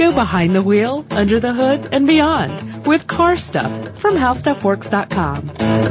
Go behind the wheel, under the hood, and beyond with car stuff from HowStuffWorks.com.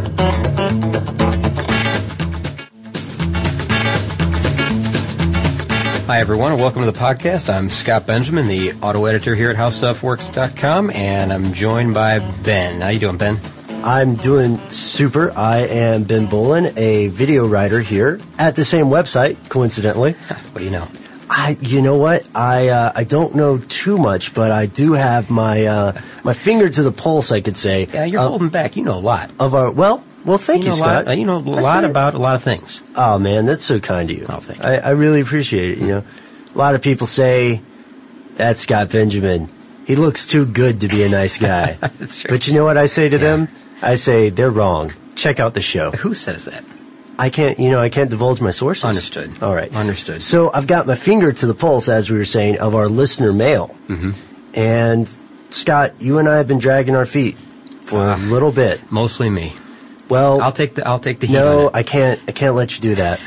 Hi, everyone, and welcome to the podcast. I'm Scott Benjamin, the auto editor here at HowStuffWorks.com, and I'm joined by Ben. How you doing, Ben? I'm doing super. I am Ben Bolin, a video writer here at the same website, coincidentally. What do you know? You know what? I don't know too much, but I do have my finger to the pulse, I could say. Yeah, you're holding back. You know a lot. Of our, well, thank you, Scott. You know a lot about a lot of things. Oh, man, that's so kind of you. Oh, thank you. I really appreciate it, you know. A lot of people say, that's Scott Benjamin. He looks too good to be a nice guy. That's true. But you know what I say to them? I say, they're wrong. Check out the show. Who says that? I can't divulge my sources. Understood. All right. Understood. So I've got my finger to the pulse, as we were saying, of our listener mail. Mm-hmm. And Scott, you and I have been dragging our feet for a little bit. Mostly me. Well, I'll take the heat. No, on it. I can't let you do that.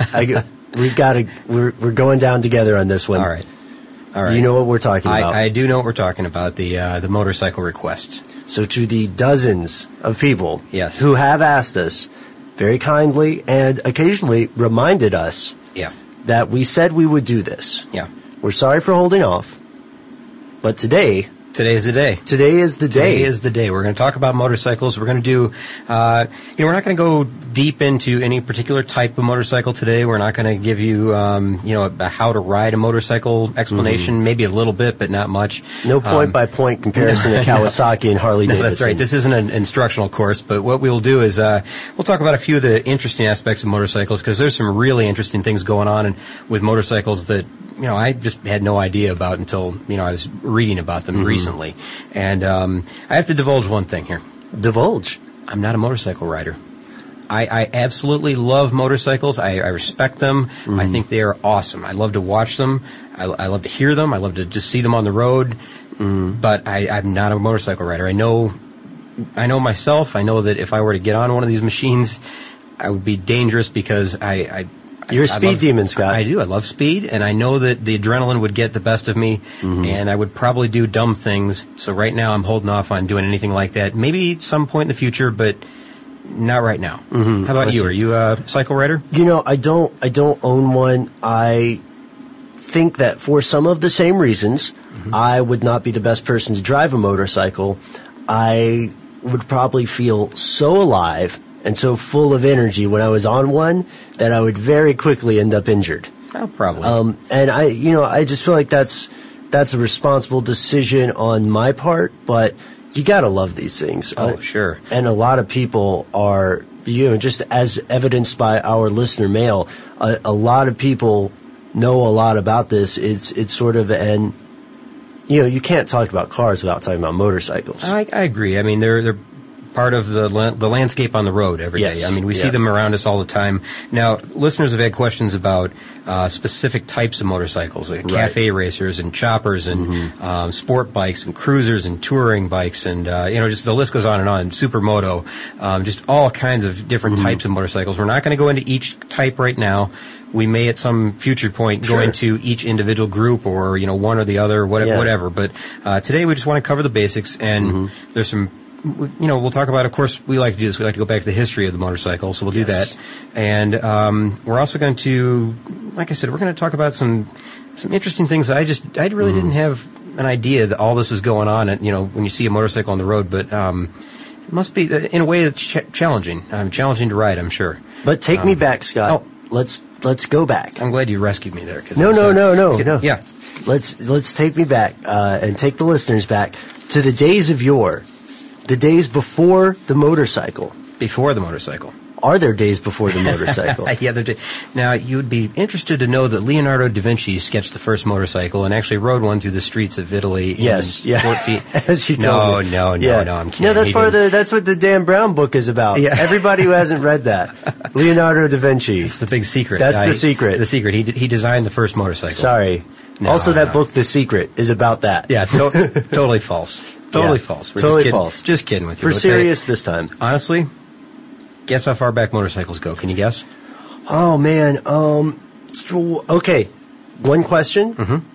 We're going down together on this one. All right. You know what we're talking about. I do know what we're talking about, the motorcycle requests. So to the dozens of people Yes. who have asked us very kindly and occasionally reminded us that we said we would do this. Yeah. We're sorry for holding off, but today's the day. Today is the day. Today is the day. We're going to talk about motorcycles. We're going to do, we're not going to go deep into any particular type of motorcycle today. We're not going to give you, a how to ride a motorcycle explanation, maybe a little bit, but not much. No point-by-point comparison to Kawasaki and Harley Davidson. That's right. This isn't an instructional course, but what we'll do is we'll talk about a few of the interesting aspects of motorcycles, because there's some really interesting things going on with motorcycles that I just had no idea about until, I was reading about them recently. And I have to divulge one thing here. Divulge? I'm not a motorcycle rider. I absolutely love motorcycles. I respect them. I think they are awesome. I love to watch them. I love to hear them. I love to just see them on the road. But I'm not a motorcycle rider. I know myself. I know that if I were to get on one of these machines, I would be dangerous because You're a speed demon, Scott. I do. I love speed, and I know that the adrenaline would get the best of me, and I would probably do dumb things. So right now I'm holding off on doing anything like that. Maybe at some point in the future, but not right now. How about you? Are you a cycle rider? I don't own one. I think that for some of the same reasons, I would not be the best person to drive a motorcycle. I would probably feel so alive and so full of energy when I was on one that I would very quickly end up injured. Oh, probably. And I just feel like that's a responsible decision on my part, but you gotta love these things. Oh, sure. And a lot of people are, just as evidenced by our listener mail, a lot of people know a lot about this. It's sort of an, you can't talk about cars without talking about motorcycles. I agree. I mean, they're part of the landscape on the road every day. I mean, we see them around us all the time. Now, listeners have had questions about specific types of motorcycles, like cafe racers and choppers and sport bikes and cruisers and touring bikes and, just the list goes on and on. Supermoto, just all kinds of different types of motorcycles. We're not going to go into each type right now. We may at some future point go into each individual group or, one or the other, whatever. But today we just want to cover the basics, and there's some we'll talk about, of course, we like to do this. We like to go back to the history of the motorcycle, so we'll do that. And we're also going to, like I said, we're going to talk about some interesting things that I really didn't have an idea that all this was going on, and, when you see a motorcycle on the road. But it must be, in a way, it's challenging. Challenging to ride, I'm sure. But take me back, Scott. Let's go back. I'm glad you rescued me there. No. Yeah. Let's take me back and take the listeners back to the days of yore. The days before the motorcycle. Before the motorcycle. Are there days before the motorcycle? Yeah, now, you'd be interested to know that Leonardo da Vinci sketched the first motorcycle and actually rode one through the streets of Italy. Yes, in 14... As you told me. No, I'm kidding. No, that's what the Dan Brown book is about. Yeah. Everybody who hasn't read that. Leonardo da Vinci. It's the big secret. That's the secret. The secret. He designed the first motorcycle. Sorry. That book, The Secret, is about that. Yeah, totally false. Totally false. We're totally false. Just kidding with you. For serious this time. Honestly, guess how far back motorcycles go. Can you guess? Oh, man. Okay. One question.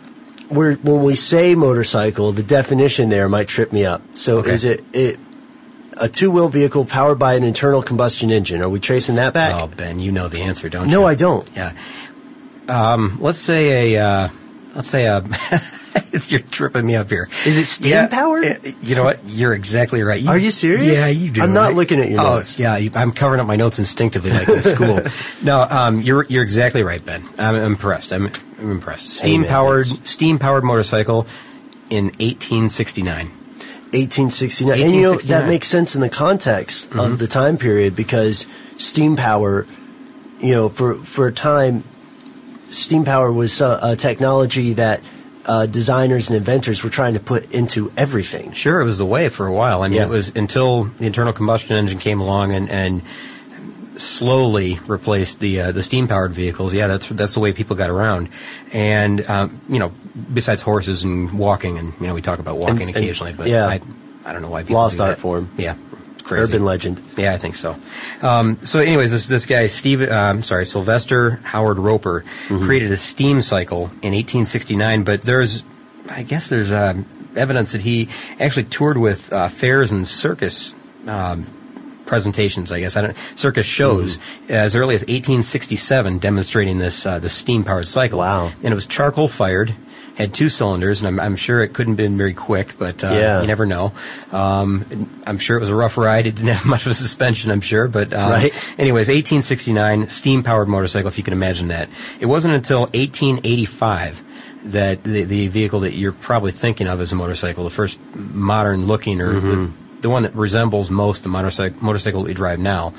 when we say motorcycle, the definition there might trip me up. So is it a two-wheel vehicle powered by an internal combustion engine? Are we tracing that back? Oh, Ben, you know the answer, don't you? No, I don't. Yeah. Let's say a you're tripping me up here. Is it steam powered? You know what? You're exactly right. Are you serious? Yeah, you do. I'm not looking at your notes. Yeah, I'm covering up my notes instinctively like in school. No, you're exactly right, Ben. I'm impressed. I'm impressed. Steam powered motorcycle in 1869. 1869. And you know, that makes sense in the context of the time period, because steam power, you know, for a time, steam power was a technology that designers and inventors were trying to put into everything. Sure, it was the way for a while. I mean, it was until the internal combustion engine came along and slowly replaced the steam-powered vehicles. Yeah, that's the way people got around. And you know, besides horses and walking, and you know, we talk about walking occasionally, but I don't know why people lost do art that. form. Yeah. Crazy. Urban legend. Yeah, I think so. So anyways, this guy, Sylvester Howard Roper, created a steam cycle in 1869, but there's evidence that he actually toured with fairs and circus presentations, I guess. Circus shows as early as 1867, demonstrating this the steam-powered cycle. Wow. And it was charcoal-fired. Had 2 cylinders, and I'm sure it couldn't have been very quick, but you never know. I'm sure it was a rough ride. It didn't have much of a suspension, I'm sure. But anyways, 1869, steam-powered motorcycle, if you can imagine that. It wasn't until 1885 that the vehicle that you're probably thinking of as a motorcycle, the first modern-looking, or the one that resembles most the motorcycle that we drive now,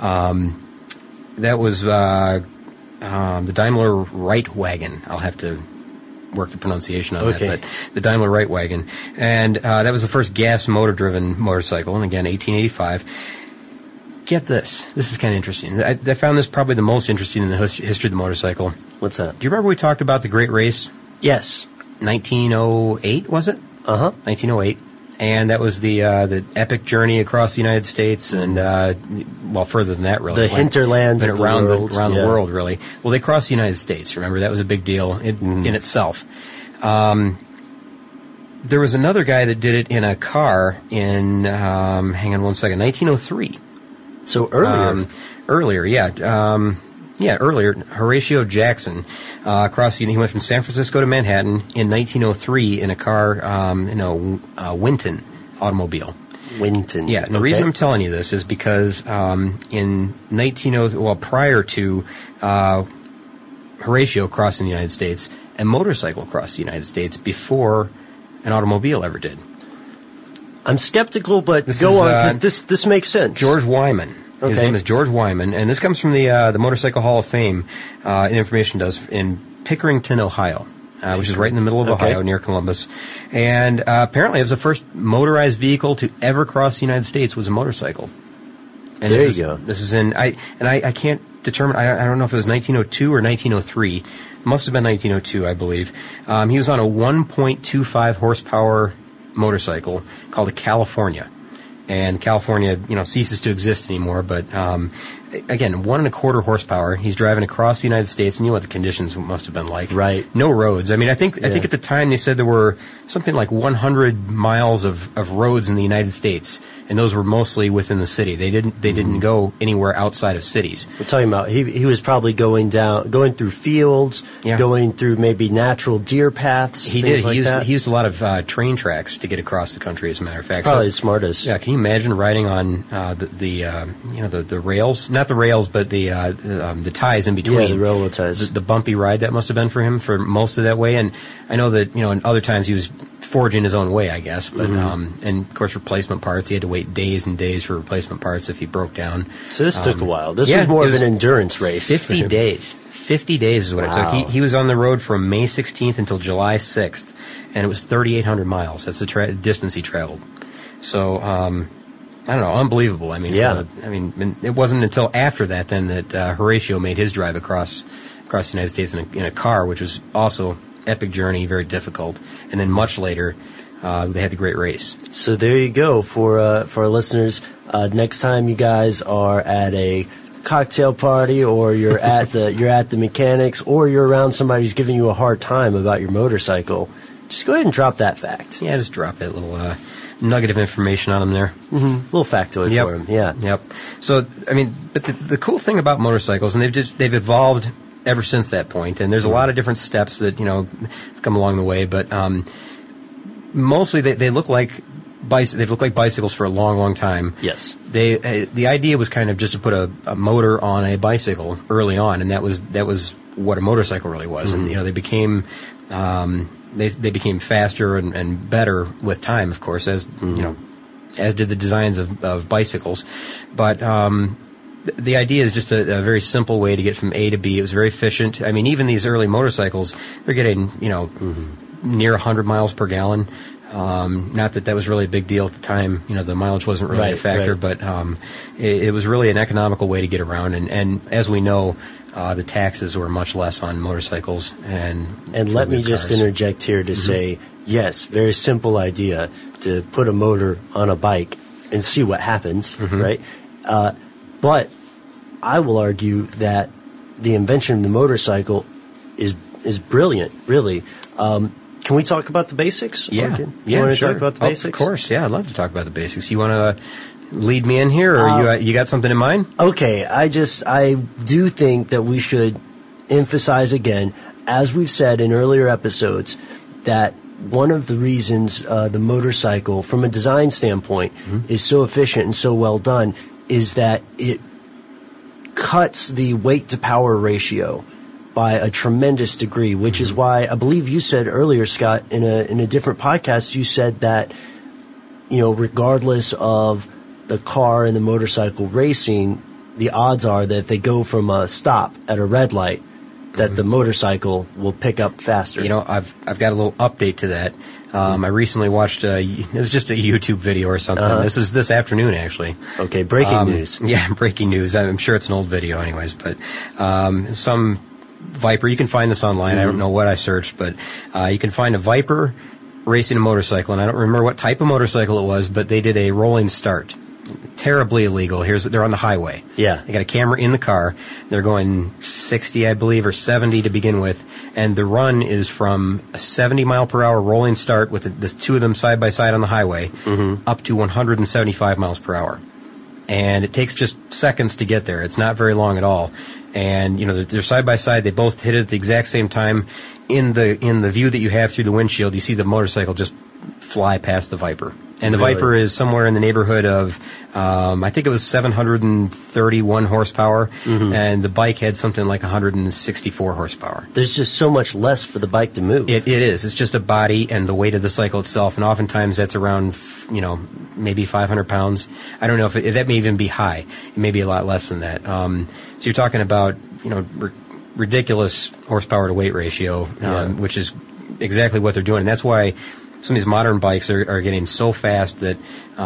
that was the Daimler Reitwagen. I'll have to work the pronunciation on that, but the Daimler Reitwagen. And that was the first gas motor-driven motorcycle, and again, 1885. Get this. This is kind of interesting. I found this probably the most interesting in the history of the motorcycle. What's that? Do you remember we talked about the Great Race? Yes. 1908, was it? 1908. And that was the epic journey across the United States, and well, further than that, really. The hinterlands of the world. Around the world, really. Well, they crossed the United States. Remember, that was a big deal in itself. There was another guy that did it in a car in hang on one second, 1903. So earlier. Earlier, yeah. Earlier, Horatio Jackson crossed. He went from San Francisco to Manhattan in 1903 in a car, in a Winton automobile. Winton. Yeah, and the reason I'm telling you this is because in 1903, well, prior to Horatio crossing the United States, a motorcycle crossed the United States before an automobile ever did. I'm skeptical, but go on, because this makes sense. George Wyman. His name is George Wyman, and this comes from the Motorcycle Hall of Fame. Information does in Pickerington, Ohio, which is right in the middle of Ohio, near Columbus. And apparently, it was the first motorized vehicle to ever cross the United States was a motorcycle. And there you go. This is in I can't determine. I don't know if it was 1902 or 1903. It must have been 1902, I believe. He was on a 1.25 horsepower motorcycle called a California. And California, ceases to exist anymore. But again, 1.25 horsepower. He's driving across the United States, and you know what the conditions must have been like. Right. No roads. I mean, I think at the time they said there were something like 100 miles of roads in the United States, and those were mostly within the city. They didn't go anywhere outside of cities. We're talking about he was probably going through fields, going through maybe natural deer paths. He did. He used a lot of train tracks to get across the country. As a matter of fact, it's probably the smartest. Yeah. Can you imagine riding on the rails? Not the rails, but the ties in between. Yeah, the railroad ties. The bumpy ride that must have been for him for most of that way. And I know that in other times he was forging his own way, I guess. But and of course replacement parts. He had to wait days and days for replacement parts if he broke down. So this took a while. This was more of an endurance race. 50 days. 50 days is what it took. He was on the road from May 16th until July 6th, and it was 3,800 miles. That's the distance he traveled. So I don't know, unbelievable. I mean, it wasn't until after that then that Horatio made his drive across the United States in a car, which was also epic journey, very difficult. And then much later, they had the Great Race. So there you go for our listeners. Next time you guys are at a cocktail party, or you're at the mechanics, or you're around somebody who's giving you a hard time about your motorcycle, just go ahead and drop that fact. Yeah, just drop that little nugget of information on them there. Little factoid for them. Yeah. Yep. So, I mean, but the cool thing about motorcycles, and they've evolved ever since that point, and there's a lot of different steps that come along the way, but mostly they look like they've looked like bicycles for a long, long time. Yes. The idea was kind of just to put a motor on a bicycle early on, and that was what a motorcycle really was. And they became they became faster and better with time, of course, as as did the designs of bicycles. But the idea is just a very simple way to get from A to B. It was very efficient. I mean, even these early motorcycles, they're getting near 100 miles per gallon. Not that was really a big deal at the time. The mileage wasn't really a factor, but it was really an economical way to get around. And as we know, the taxes were much less on motorcycles. And let me just interject here to say, yes, very simple idea to put a motor on a bike and see what happens, right? But I will argue that the invention of the motorcycle is brilliant, really. Can we talk about the basics? Yeah. You want to talk about the basics? Of course, yeah. I'd love to talk about the basics. You want to lead me in here, or you got something in mind? Okay. I do think that we should emphasize again, as we've said in earlier episodes, that one of the reasons the motorcycle, from a design standpoint, is so efficient and so well done is that it cuts the weight-to-power ratio by a tremendous degree, which is why I believe you said earlier, Scott, in a different podcast, you said that, regardless of the car and the motorcycle racing, the odds are that if they go from a stop at a red light, that the motorcycle will pick up faster. I've got a little update to that. I recently watched it was just a YouTube video or something. This is this afternoon, actually. Okay, breaking news. Yeah, breaking news. I'm sure it's an old video anyways, but some Viper, you can find this online. I don't know what I searched, but you can find a Viper racing a motorcycle, and I don't remember what type of motorcycle it was, but they did a rolling start. Terribly illegal. They're on the highway. Yeah. They got a camera in the car. They're going 60, I believe, or 70 to begin with, and the run is from a 70 mile per hour rolling start with the two of them side by side on the highway up to 175 miles per hour. And it takes just seconds to get there. It's not very long at all. And they're side by side. They both hit it at the exact same time. In the view that you have through the windshield, you see the motorcycle just fly past the Viper. And the Viper is somewhere in the neighborhood of, I think it was 731 horsepower, and the bike had something like 164 horsepower. There's just so much less for the bike to move. It is. It's just a body and the weight of the cycle itself, and oftentimes that's around, maybe 500 pounds. I don't know if that may even be high. It may be a lot less than that. So you're talking about, ridiculous horsepower to weight ratio, which is exactly what they're doing. And that's why some of these modern bikes are getting so fast that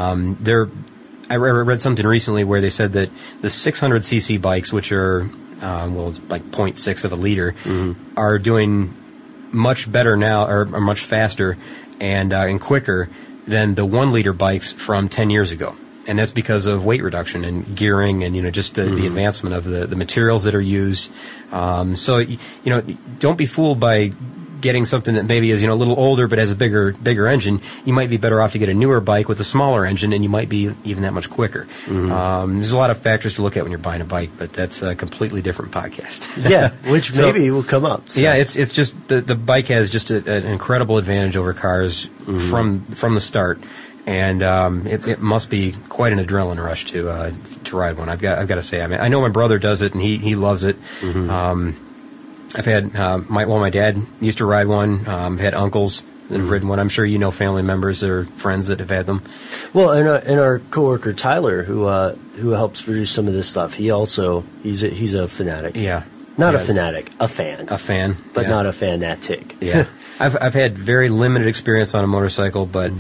I read something recently where they said that the 600cc bikes, which are it's like 0.6 of a liter, are doing much better now, or much faster and quicker than the 1 liter bikes from 10 years ago. And that's because of weight reduction and gearing and, just the advancement of the materials that are used. So don't be fooled by getting something that maybe is, a little older but has a bigger engine. You might be better off to get a newer bike with a smaller engine, and you might be even that much quicker. There's a lot of factors to look at when you're buying a bike, but that's a completely different podcast. Yeah, which maybe will come up. So. Yeah, it's just the bike has just an incredible advantage over cars from the start. And it must be quite an adrenaline rush to ride one. I've got to say. I mean, I know my brother does it, and he loves it. I've had my dad used to ride one. I've had uncles that have ridden one. I'm sure family members or friends that have had them. Well, and our coworker Tyler, who helps produce some of this stuff, he's a fanatic. Yeah, not a fanatic, a fan. A fan, but not a fanatic. Yeah, I've had very limited experience on a motorcycle, but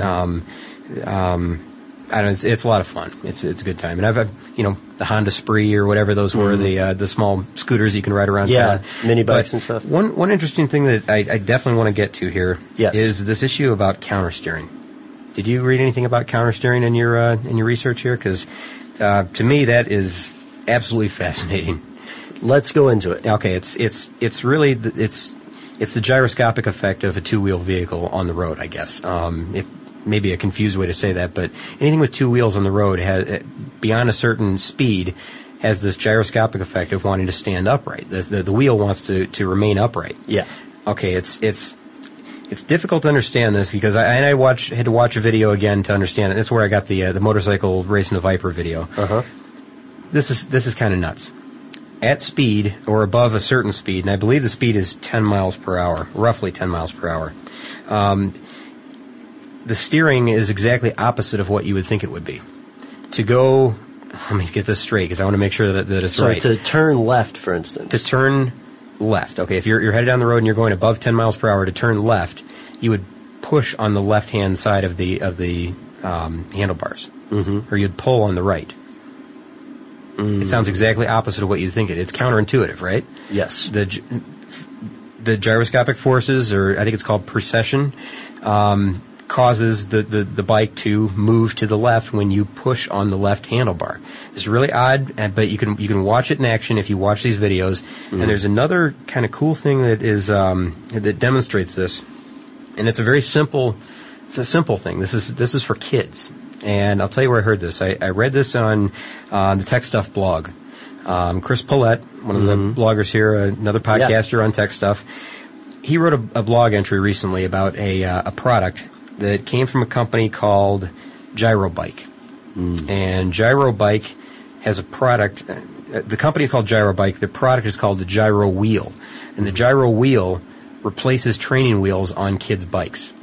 I don't know, it's a lot of fun. It's a good time. And I've had, the Honda Spree or whatever those were, the small scooters you can ride around town. Mini bikes and stuff. One interesting thing that I definitely want to get to here is this issue about countersteering. Did you read anything about countersteering in your research here? Because to me that is absolutely fascinating. Let's go into it. Okay, it's really it's the gyroscopic effect of a two-wheel vehicle on the road, I guess. It may be a confused way to say that, but anything with two wheels on the road has, beyond a certain speed, has this gyroscopic effect of wanting to stand upright. The wheel wants to remain upright. Yeah. Okay, it's difficult to understand this because I had to watch a video again to understand it. That's where I got the motorcycle racing the Viper video. Uh-huh. This is kind of nuts. At speed or above a certain speed, and I believe the speed is 10 miles per hour, roughly 10 miles per hour, the steering is exactly opposite of what you would think it would be. To go, let me get this straight because I want to make sure that it's right. So to turn left, for instance. To turn left. Okay, if you're headed down the road and you're going above 10 miles per hour, to turn left, you would push on the left-hand side of the handlebars, or you'd pull on the right. It sounds exactly opposite of what you think it is. It's counterintuitive, right? Yes. The gyroscopic forces, or I think it's called precession, causes the bike to move to the left when you push on the left handlebar. It's really odd, but you can watch it in action if you watch these videos. And there's another kind of cool thing that is that demonstrates this, and it's a very simple. It's a simple thing. This is for kids. And I'll tell you where I heard this. I read this on the Tech Stuff blog. Chris Paulette, one of the bloggers here, another podcaster on Tech Stuff, he wrote a blog entry recently about a product that came from a company called Gyrobike. And Gyrobike has a product. The company is called Gyrobike. The product is called the Gyro Wheel. And the Gyro Wheel replaces training wheels on kids' bikes.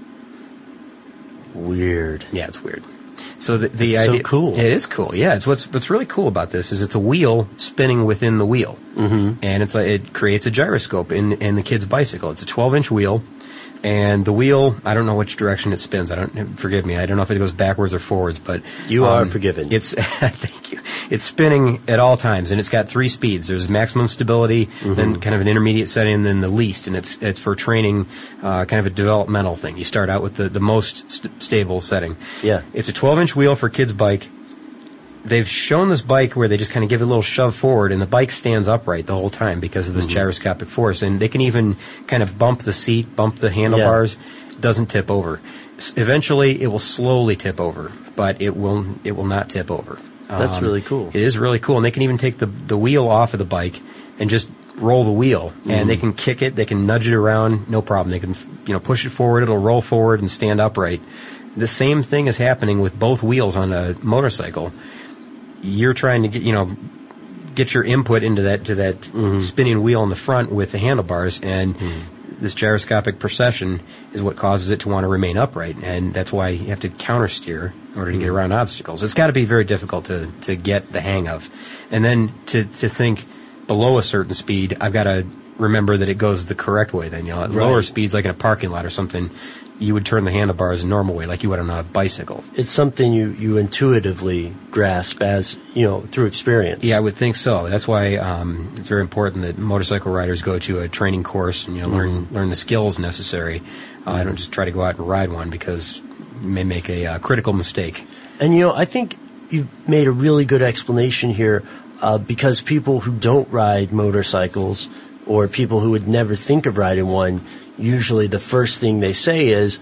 Weird. Yeah, it's weird. So the idea, so cool. It is cool. Yeah, it's what's really cool about this is it's a wheel spinning within the wheel, and it creates a gyroscope in the kid's bicycle. It's a 12-inch wheel, and the wheel, I don't know which direction it spins. Forgive me. I don't know if it goes backwards or forwards, but you are forgiven. It's thank you. It's spinning at all times, and it's got 3 speeds. There's maximum stability, then kind of an intermediate setting, and then the least, and it's for training, kind of a developmental thing. You start out with the most stable setting. Yeah. It's a 12-inch wheel for a kid's bike. They've shown this bike where they just kind of give it a little shove forward, and the bike stands upright the whole time because of this gyroscopic force. And they can even kind of bump the seat, bump the handlebars. Yeah. It doesn't tip over. Eventually, it will slowly tip over, but it will not tip over. That's really cool. It is really cool. And they can even take the wheel off of the bike and just roll the wheel. And they can kick it. They can nudge it around. No problem. They can push it forward. It'll roll forward and stand upright. The same thing is happening with both wheels on a motorcycle. You're trying to get your input into that spinning wheel in the front with the handlebars, and this gyroscopic precession is what causes it to want to remain upright, and that's why you have to counter steer in order to get around obstacles. It's got to be very difficult to get the hang of, and then to think below a certain speed, I've got to remember that it goes the correct way. Then at lower speeds, like in a parking lot or something, you would turn the handlebars a normal way, like you would on a bicycle. It's something you intuitively grasp as, through experience. Yeah, I would think so. That's why it's very important that motorcycle riders go to a training course and, learn the skills necessary. I don't just try to go out and ride one because you may make a critical mistake. And, I think you've made a really good explanation here because people who don't ride motorcycles or people who would never think of riding one, usually the first thing they say is,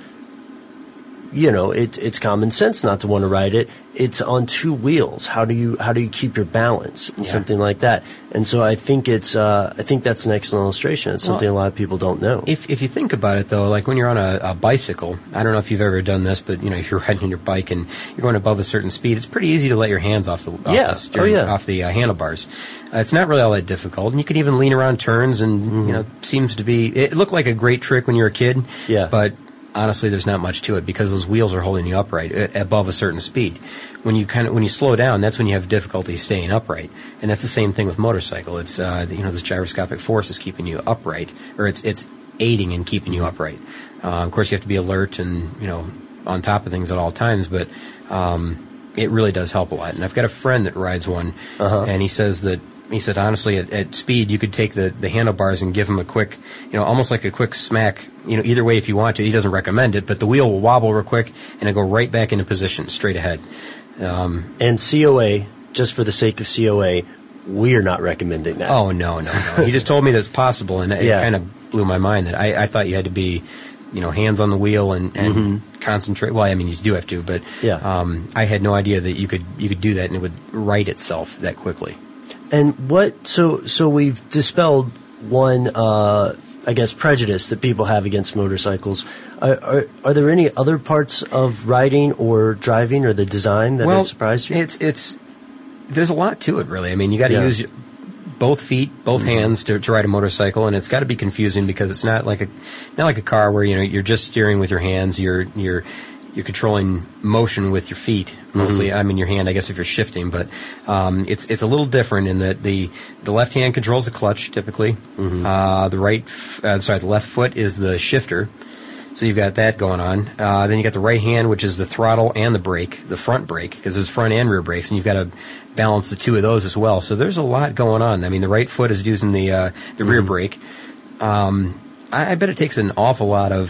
it's common sense not to want to ride it. It's on 2 wheels. How do you keep your balance? And something like that. And so I think that's an excellent illustration. It's something a lot of people don't know. If you think about it though, like when you're on a bicycle, I don't know if you've ever done this, but if you're riding your bike and you're going above a certain speed, it's pretty easy to let your hands off the steering, off the handlebars. It's not really all that difficult, and you can even lean around turns, and seems to be. It looked like a great trick when you were a kid, but honestly, there's not much to it because those wheels are holding you upright above a certain speed. When you slow down, that's when you have difficulty staying upright, and that's the same thing with motorcycle. It's this gyroscopic force is keeping you upright, or it's aiding in keeping you upright. Of course, you have to be alert and on top of things at all times, but it really does help a lot. And I've got a friend that rides one, and he said honestly at speed you could take the handlebars and give him a quick, almost like a quick smack, either way if you want to. He doesn't recommend it, but the wheel will wobble real quick and it'll go right back into position straight ahead. And COA, just for the sake of COA, we're not recommending that. Oh, no. He just told me that's possible, and it kind of blew my mind that I thought you had to be, hands on the wheel and concentrate. Well, I mean, you do have to, but I had no idea that you could do that and it would right itself that quickly. And so we've dispelled one, I guess, prejudice that people have against motorcycles. Are there any other parts of riding or driving or the design that has surprised you? There's a lot to it, really. I mean, you got to use both feet, both hands to ride a motorcycle, and it's got to be confusing because it's not like a car where you're just steering with your hands. You're controlling motion with your feet mostly. I mean, your hand, I guess, if you're shifting, but it's a little different in that the left hand controls the clutch typically. The left foot is the shifter. So you've got that going on. Then you got the right hand, which is the throttle and the brake, the front brake, because there's front and rear brakes, and you've got to balance the two of those as well. So there's a lot going on. I mean, the right foot is using the rear brake. I bet it takes an awful lot of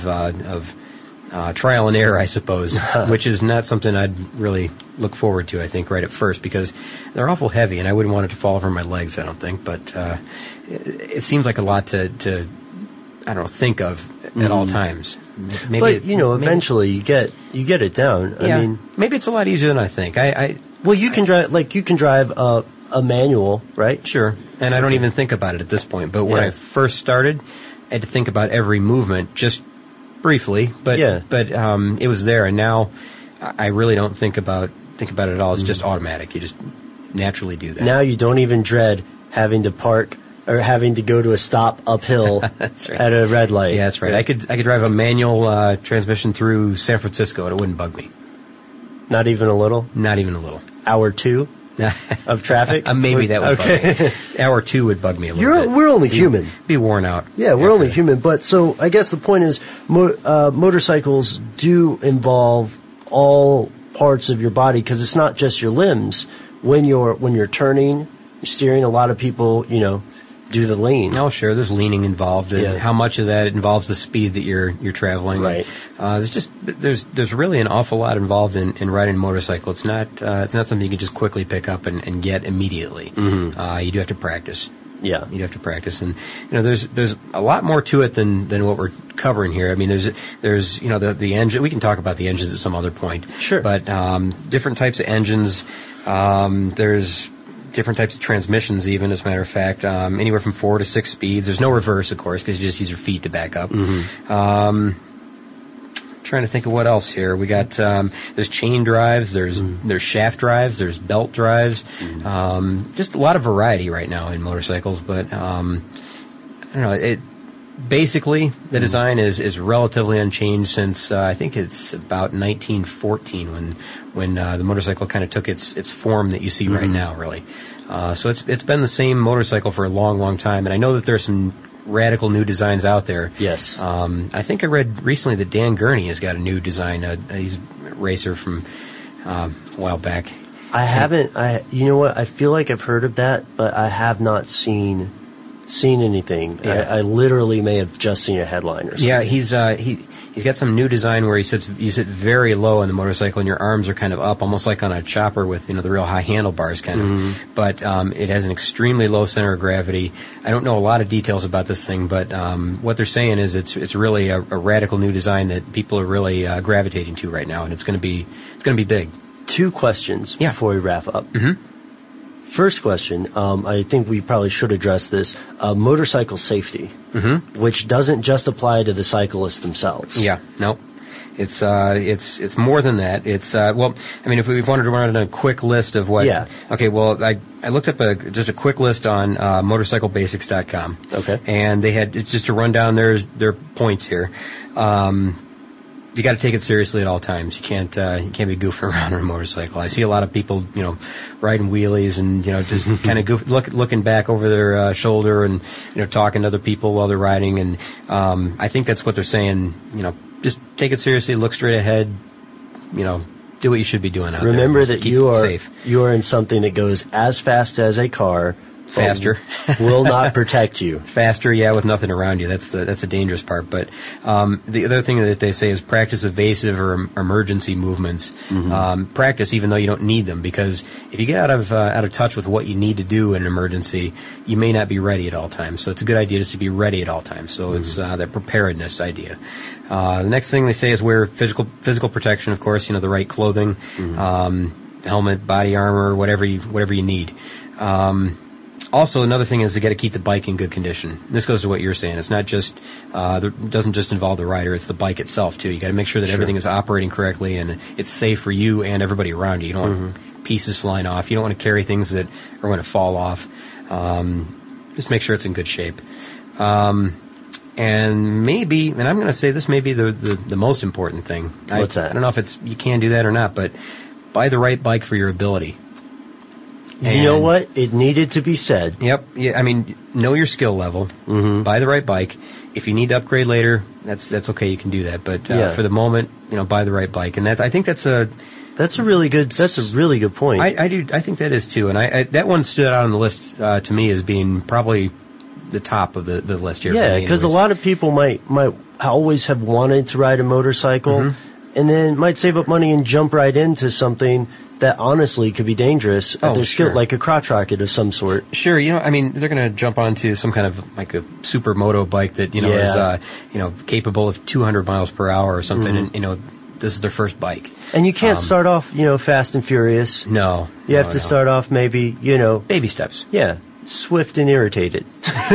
trial and error, I suppose, which is not something I'd really look forward to, I think, right at first, because they're awful heavy, and I wouldn't want it to fall over my legs, I don't think. But it seems like a lot to I don't know, think of at all times. Maybe eventually you get it down. Yeah, I mean, maybe it's a lot easier than I think. You can drive a manual, right? Sure. And I don't even think about it at this point. But when I first started, I had to think about every movement just briefly. But it was there, and now I really don't think about it at all. It's just automatic. You just naturally do that. Now you don't even dread having to park or having to go to a stop uphill that's right. at a red light. Yeah, that's right. I could drive a manual transmission through San Francisco, and it wouldn't bug me. Not even a little? Not even a little. Hour 2 of traffic? Maybe that would bug me. Hour 2 would bug me a little bit. We're only human. Be worn out. Yeah, we're only human. But so I guess the point is motorcycles do involve all parts of your body because it's not just your limbs. When you're turning, you're steering, a lot of people, do the lean. Oh, sure. There's leaning involved, and how much of that involves the speed that you're traveling. Right. There's really an awful lot involved in riding a motorcycle. It's not something you can just quickly pick up and get immediately. You do have to practice. Yeah. You'd have to practice, and there's a lot more to it than what we're covering here. I mean, there's the engine. We can talk about the engines at some other point. Sure. But different types of engines. There's different types of transmissions, even, as a matter of fact, anywhere from 4 to 6 speeds. There's no reverse, of course, because you just use your feet to back up. Trying to think of what else here. We got there's chain drives, there's shaft drives, there's belt drives. Just a lot of variety right now in motorcycles, but I don't know. Basically, the design is relatively unchanged since I think it's about 1914 when the motorcycle kind of took its form that you see right now, really. So it's been the same motorcycle for a long, long time, and I know that there's some radical new designs out there. Yes. I think I read recently that Dan Gurney has got a new design. He's a racer from a while back. I haven't. You know what? I feel like I've heard of that, but I have not seen anything. Yeah. I literally may have just seen a headline or something. Yeah, he's got some new design where you sit very low on the motorcycle and your arms are kind of up, almost like on a chopper with the real high handlebars kind of. But it has an extremely low center of gravity. I don't know a lot of details about this thing, but what they're saying is it's really a radical new design that people are really gravitating to right now, and it's going to be big. 2 questions before we wrap up. First question, I think we probably should address this, motorcycle safety, which doesn't just apply to the cyclists themselves. Yeah, no. It's more than that. It's, if we wanted to run a quick list of what... Yeah. Okay, well, I looked up just a quick list on motorcyclebasics.com. Okay. And they had, just to run down their points here. You got to take it seriously at all times. You can't be goofing around on a motorcycle. I see a lot of people, riding wheelies and just kind of looking back over their shoulder and talking to other people while they're riding. And I think that's what they're saying. Just take it seriously. Look straight ahead. Do what you should be doing out there. Remember that you are in something that goes as fast as a car, Faster. Will not protect you. Faster, yeah, with nothing around you. That's the dangerous part. But the other thing that they say is practice evasive or emergency movements. Practice even though you don't need them, because if you get out of touch with what you need to do in an emergency, you may not be ready at all times. So it's a good idea just to be ready at all times. So it's that preparedness idea. The next thing they say is wear physical protection, of course, the right clothing, helmet, body armor, whatever you need. Also, another thing is to get to keep the bike in good condition. This goes to what you're saying. It's not just, it doesn't just involve the rider, it's the bike itself too. You got to make sure that everything is operating correctly and it's safe for you and everybody around you. You don't want pieces flying off. You don't want to carry things that are going to fall off. Just make sure it's in good shape. And I'm going to say this may be the most important thing. What's that? I don't know if you can do that or not, but buy the right bike for your ability. You know what? It needed to be said. Yep. Yeah, I mean, know your skill level. Buy the right bike. If you need to upgrade later, that's okay. You can do that. But for the moment, buy the right bike. And I think that's a really good point. I think that is too. And that one stood out on the list to me as being probably the top of the list here. Yeah, because a lot of people might always have wanted to ride a motorcycle, and then might save up money and jump right into something that honestly could be dangerous at their skill, like a crotch rocket of some sort. Sure, I mean, they're going to jump onto some kind of like a supermoto bike that is capable of 200 miles per hour or something, and this is their first bike. And you can't start off, fast and furious. No, you have to start off maybe, baby steps. Yeah, swift and irritated.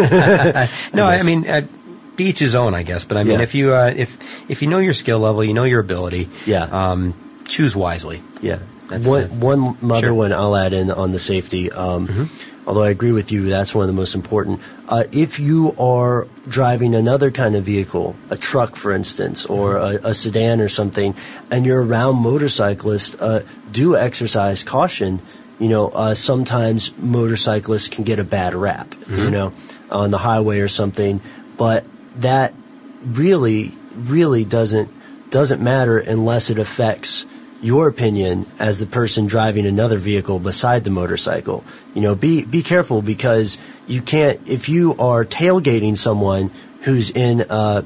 No, I mean. To each his own, I guess. But I mean, if you if you know your skill level, you know your ability. Choose wisely. Yeah. One other one I'll add in on the safety. Although I agree with you, that's one of the most important. If you are driving another kind of vehicle, a truck, for instance, or a sedan or something, and you're around motorcyclists, do exercise caution. Sometimes motorcyclists can get a bad rap, on the highway or something, but that really, really doesn't matter unless it affects your opinion as the person driving another vehicle beside the motorcycle. Be careful, because you can't, if you are tailgating someone who's in, a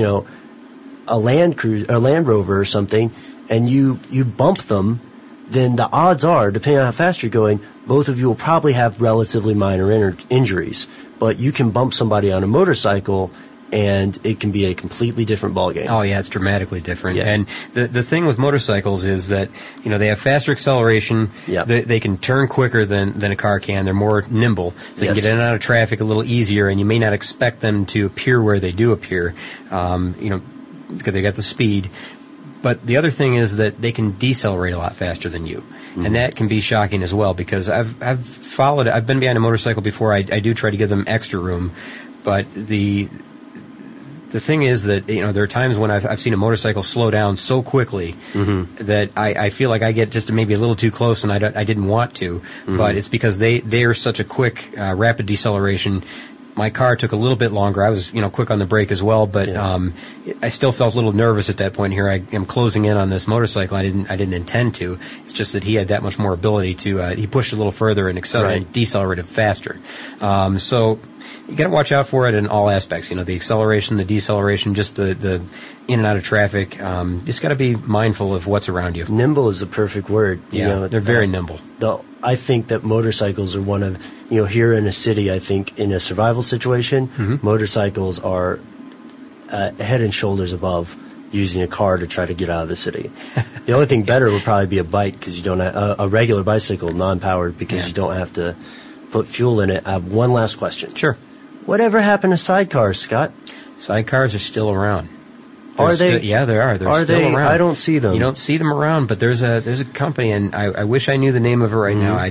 Land Cruiser or Land Rover or something, and you bump them, then the odds are, depending on how fast you're going, both of you will probably have relatively minor injuries. But you can bump somebody on a motorcycle, and it can be a completely different ballgame. Oh, yeah, it's dramatically different. Yeah. And the thing with motorcycles is that, they have faster acceleration. Yeah. They can turn quicker than a car can. They're more nimble. So they can get in and out of traffic a little easier, and you may not expect them to appear where they do appear, because they got the speed. But the other thing is that they can decelerate a lot faster than you. And that can be shocking as well, because I've been behind a motorcycle before. I do try to give them extra room, but the thing is that, there are times when I've seen a motorcycle slow down so quickly that I feel like I get just maybe a little too close, and I didn't want to, but it's because they are such a quick, rapid deceleration. My car took a little bit longer. I was, quick on the brake as well, but I still felt a little nervous at that point. Here I am closing in on this motorcycle. I didn't intend to. It's just that he had that much more ability to. He pushed a little further and decelerated faster. So you got to watch out for it in all aspects. The acceleration, the deceleration, just the in and out of traffic. Just got to be mindful of what's around you. Nimble is a perfect word. Yeah, they're very nimble. I think that motorcycles are one of, here in a city, I think in a survival situation, motorcycles are head and shoulders above using a car to try to get out of the city. The only thing better would probably be a bike, because you don't have a regular bicycle, non-powered, because you don't have to put fuel in it. I have one last question. Sure. Whatever happened to sidecars, Scott? Sidecars are still around. Are they? Yeah, they are. They're still around. I don't see them. You don't see them around, but there's a company, and I wish I knew the name of it right now.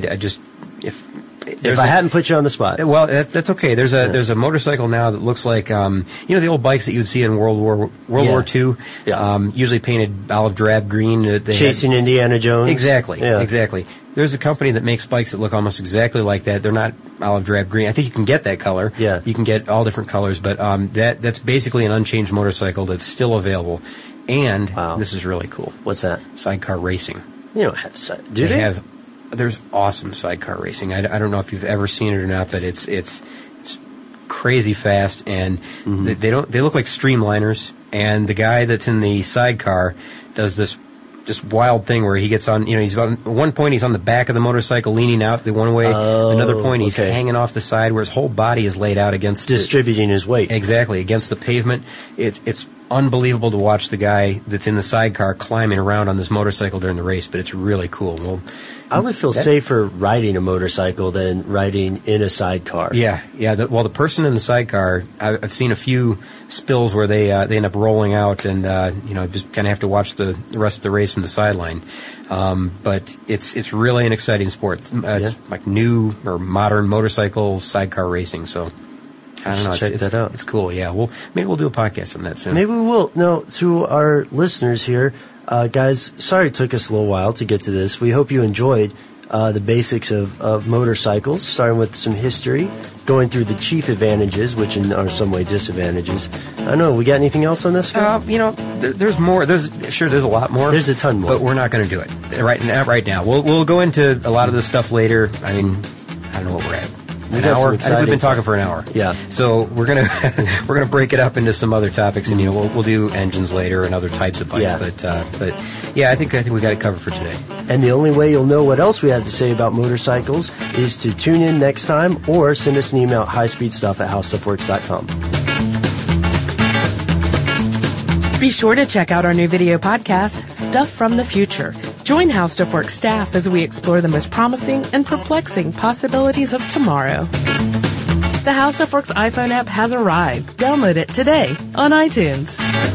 If I hadn't put you on the spot. Well, that's okay. There's a motorcycle now that looks like the old bikes that you would see in World War II. Yeah. Usually painted olive drab green. Chasing Indiana Jones. Exactly. Yeah. Exactly. There's a company that makes bikes that look almost exactly like that. They're not olive drab green. I think you can get that color. Yeah. You can get all different colors, but that's basically an unchanged motorcycle that's still available. And this is really cool. What's that? Sidecar racing. You don't have They have there's awesome sidecar racing. I don't know if you've ever seen it or not, but it's crazy fast, and they look like streamliners. And the guy that's in the sidecar does this wild thing where he gets on, he's at one point he's on the back of the motorcycle leaning out the one way, another point he's hanging off the side where his whole body is laid out against distributing his weight. Exactly, against the pavement. It's unbelievable to watch the guy that's in the sidecar climbing around on this motorcycle during the race, but it's really cool. Well, I would feel safer riding a motorcycle than riding in a sidecar. Yeah. The person in the sidecar, I've seen a few spills where they end up rolling out, and just kind of have to watch the rest of the race from the sideline. But it's really an exciting sport. It's like new or modern motorcycle sidecar racing. So I don't know. Check that out. It's cool. Yeah. Maybe we'll do a podcast on that soon. Maybe we will. No, to our listeners here. Guys, sorry it took us a little while to get to this. We hope you enjoyed the basics of motorcycles, starting with some history, going through the chief advantages, which are some way disadvantages. I don't know, we got anything else on this? There's more. There's a lot more. There's a ton more. But we're not going to do it right now. We'll go into a lot of this stuff later. I mean, I don't know what we're at. An hour? I think we've been talking for an hour. Yeah. So we're gonna break it up into some other topics, and we'll do engines later and other types of bikes. Yeah. But yeah, I think we got it covered for today. And the only way you'll know what else we have to say about motorcycles is to tune in next time or send us an email at highspeedstuff@howstuffworks.com. Be sure to check out our new video podcast, Stuff from the Future. Join How Stuff Works staff as we explore the most promising and perplexing possibilities of tomorrow. The How Stuff Works iPhone app has arrived. Download it today on iTunes.